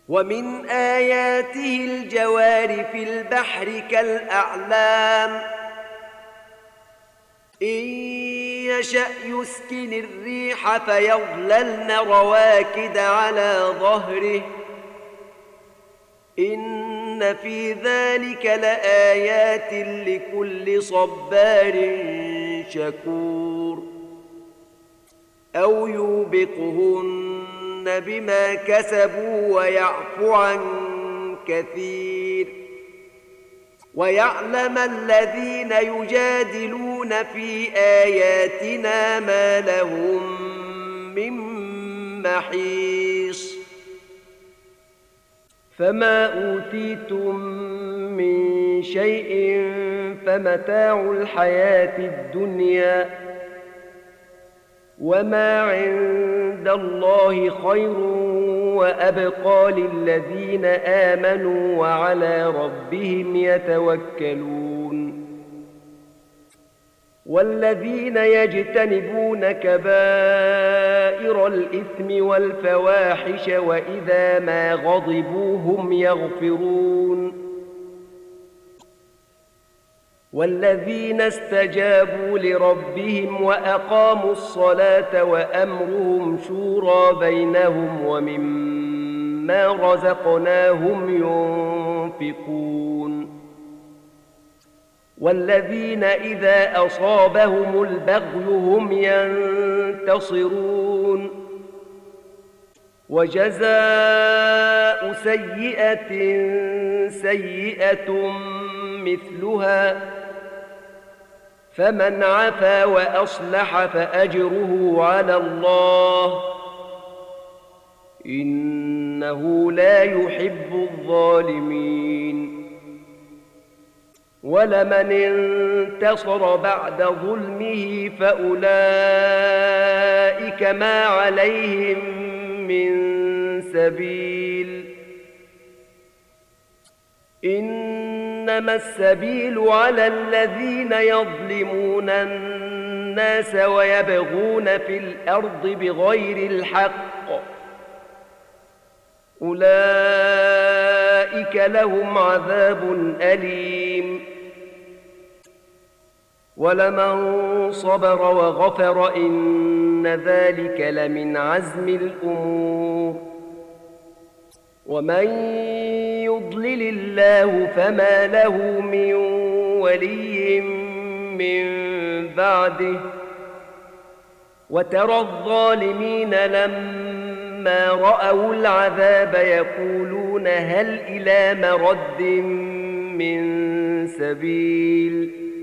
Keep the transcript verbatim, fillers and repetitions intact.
ومن آياته الجوار في البحر كالأعلام إن يشأ يسكن الريح فيظللن رواكد على ظهره إن في ذلك لآيات لكل صبار شكور أو يوبقهن بما كسبوا ويعفو عن كثير ويعلم الذين يجادلون في آياتنا ما لهم من محيص فما أوتيتم من شيء فمتاع الحياة الدنيا وما عند الله خير وأبقى للذين آمنوا وعلى ربهم يتوكلون والذين يجتنبون كبائر الإثم والفواحش وإذا ما غضبوا هم يغفرون والذين استجابوا لربهم وأقاموا الصلاة وأمرهم شورى بينهم ومما رزقناهم ينفقون والذين إذا أصابهم البغي هم ينتصرون وجزاء سيئة سيئة مثلها فمن عفا وأصلح فأجره على الله إنه لا يحب الظالمين ولمن انتصر بعد ظلمه فأولئك ما عليهم من سبيل إنما السبيل على الذين يظلمون الناس ويبغون في الأرض بغير الحق أولئك لهم عذاب أليم ولمن صبر وغفر إن ذلك لمن عزم الأمور ومن يضلل الله فما له من ولي من بعده وترى الظالمين لما رأوا العذاب يقولون هل إلى مرد من سبيل